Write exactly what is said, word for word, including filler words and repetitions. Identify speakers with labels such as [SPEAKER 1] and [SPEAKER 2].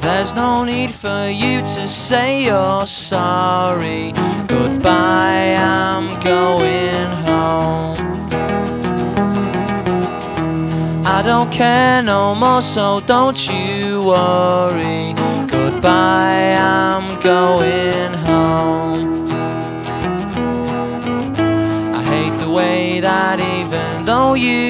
[SPEAKER 1] There's no need for you to say you're sorry. Goodbye, I'm going home. I don't care no more, so don't you worry. Goodbye, I'm going home. I hate the way that even though you